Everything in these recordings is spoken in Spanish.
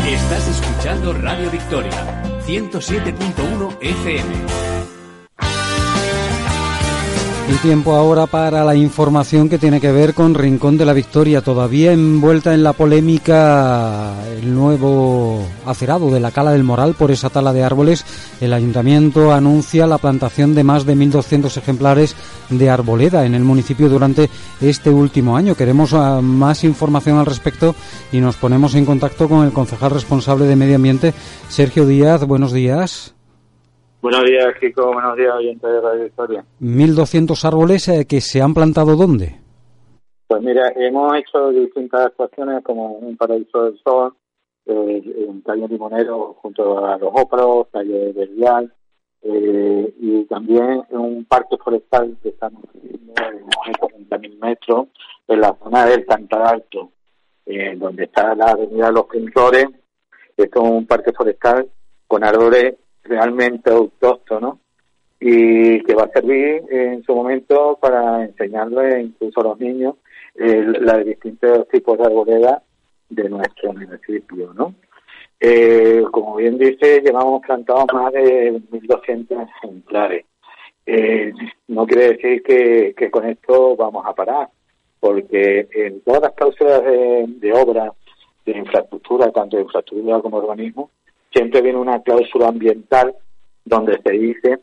Estás escuchando Radio Victoria, 107.1 FM. Y tiempo ahora para la información que tiene que ver con Rincón de la Victoria. Todavía envuelta en la polémica el nuevo acerado de la Cala del Moral por esa tala de árboles. El Ayuntamiento anuncia la plantación de más de 1.200 ejemplares de arboleda en el municipio durante este último año. Queremos más información al respecto y nos ponemos en contacto con el concejal responsable de Medio Ambiente, Sergio Díaz. Buenos días. Buenos días, Kiko. Buenos días, oyentes de Radio Victoria. 1.200 árboles que se han plantado, ¿dónde? Pues mira, hemos hecho distintas actuaciones como un paraíso del sol, en calle Limonero junto a los Ópalos, calle del Vial, y también en un parque forestal que estamos haciendo en 40.000 metros en la zona del Cantar Alto, donde está la avenida Los Pintores. Esto es un parque forestal con árboles realmente autóctonos y que va a servir en su momento para enseñarles incluso a los niños los distintos tipos de arboleda de nuestro municipio, ¿no? Como bien dice, llevamos plantados más de 1.200 ejemplares. No quiere decir que con esto vamos a parar, porque en todas las cláusulas de obra, de infraestructura, tanto de infraestructura como de urbanismo, siempre viene una cláusula ambiental donde se dice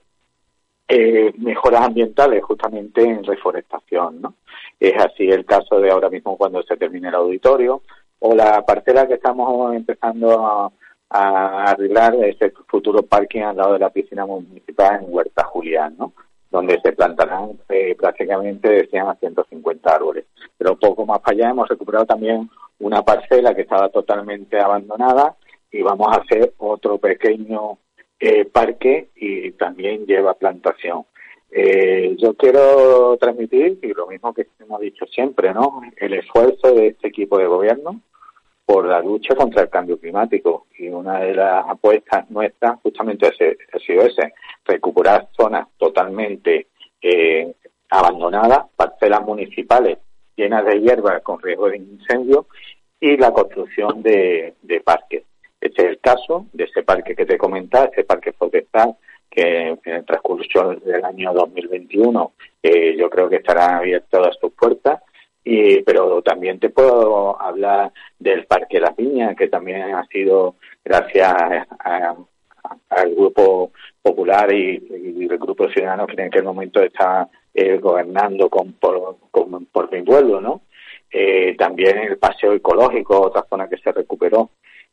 mejoras ambientales justamente en reforestación, ¿no? Es así el caso de ahora mismo cuando se termine el auditorio o la parcela que estamos empezando a arreglar, ese futuro parking al lado de la piscina municipal en Huerta Julián, ¿no? Donde se plantarán prácticamente de 100 a 150 árboles. Pero poco más para allá hemos recuperado también una parcela que estaba totalmente abandonada y vamos a hacer otro pequeño parque y también lleva plantación. Yo quiero transmitir, y lo mismo que hemos dicho siempre, ¿no?, el esfuerzo de este equipo de gobierno por la lucha contra el cambio climático. Y una de las apuestas nuestras justamente ha sido recuperar zonas totalmente abandonadas, parcelas municipales llenas de hierba con riesgo de incendio y la construcción de parques. Este es el caso de ese parque que te comentaba, ese parque forestal, que en el transcurso del año 2021 yo creo que estará abierto a sus puertas, pero también te puedo hablar del Parque Las Viñas, que también ha sido gracias al Grupo Popular y el Grupo Ciudadano que en aquel momento está gobernando por mi pueblo, ¿no? También el Paseo Ecológico, otra zona que se recuperó.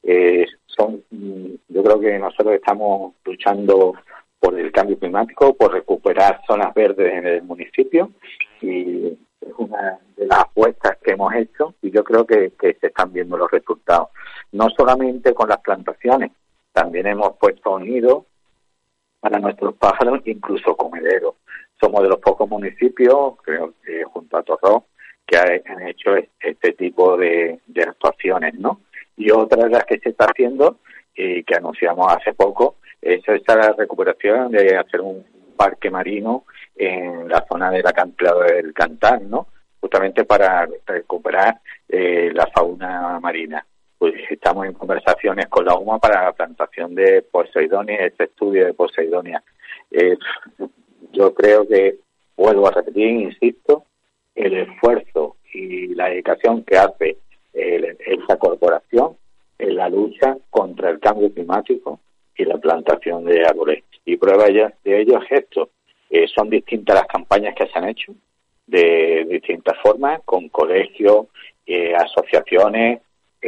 Yo creo que nosotros estamos luchando por el cambio climático, por recuperar zonas verdes en el municipio, y es una de las apuestas que hemos hecho y yo creo que se están viendo los resultados. No solamente con las plantaciones, también hemos puesto nidos para nuestros pájaros, incluso comederos. Somos de los pocos municipios, creo que junto a Torró, que han hecho este tipo de actuaciones, ¿no? Y otra de las que se está haciendo, y que anunciamos hace poco, es esta recuperación de hacer un parque marino en la zona del acantilado del Cantar, ¿no? Justamente para recuperar la fauna marina. Pues estamos en conversaciones con la UMA para la plantación de Poseidonia, este estudio de Poseidonia. Yo creo que, vuelvo a repetir, insisto, el esfuerzo y la dedicación que hace esa corporación en la lucha contra el cambio climático y la plantación de árboles. Y prueba de ello es esto. Son distintas las campañas que se han hecho, de distintas formas, con colegios, asociaciones,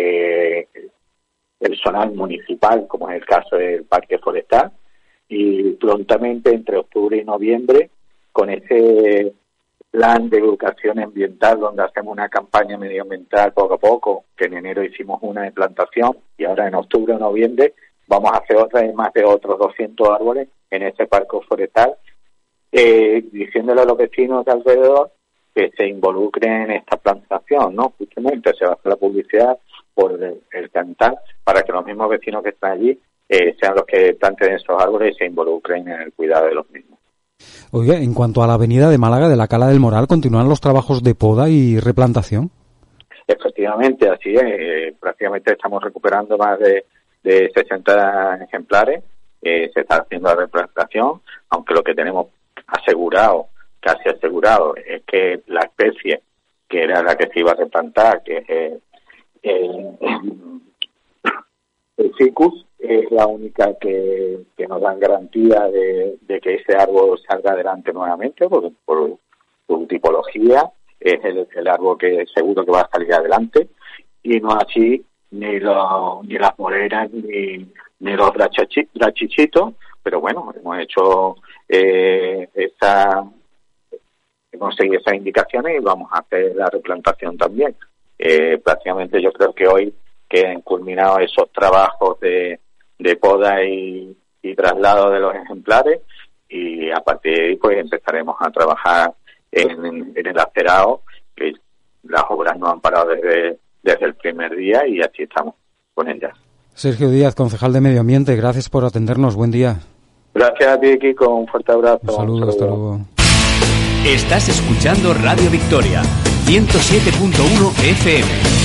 personal municipal, como es el caso del Parque Forestal, y prontamente entre octubre y noviembre, con ese plan de educación ambiental donde hacemos una campaña medioambiental poco a poco, que en enero hicimos una de plantación y ahora en octubre o noviembre vamos a hacer otra de más de otros 200 árboles en este parque forestal, diciéndole a los vecinos de alrededor que se involucren en esta plantación, ¿no? Justamente se va a hacer la publicidad por el Cantar para que los mismos vecinos que están allí sean los que planten esos árboles y se involucren en el cuidado de los mismos. Oiga, en cuanto a la avenida de Málaga de la Cala del Moral, ¿continúan los trabajos de poda y replantación? efectivamente, así es. Prácticamente estamos recuperando más de 60 ejemplares. Se está haciendo la replantación, aunque lo que tenemos casi asegurado, es que la especie que era la que se iba a replantar, que es el ficus, es la única que nos dan garantía de que ese árbol salga adelante nuevamente, por su tipología, es el árbol que seguro que va a salir adelante, y no así ni las moreras ni los drachichitos, pero bueno, hemos hecho hemos seguido esas indicaciones y vamos a hacer la replantación también. Prácticamente yo creo que hoy que han culminado esos trabajos de poda y traslado de los ejemplares, y a partir de ahí pues empezaremos a trabajar en el acerado, que las obras no han parado desde el primer día y así estamos con ellas. Sergio Díaz, concejal de Medio Ambiente, gracias por atendernos, buen día. Gracias a ti, Kiko, un fuerte abrazo. Un saludo, hasta luego. Estás escuchando Radio Victoria, 107.1 FM.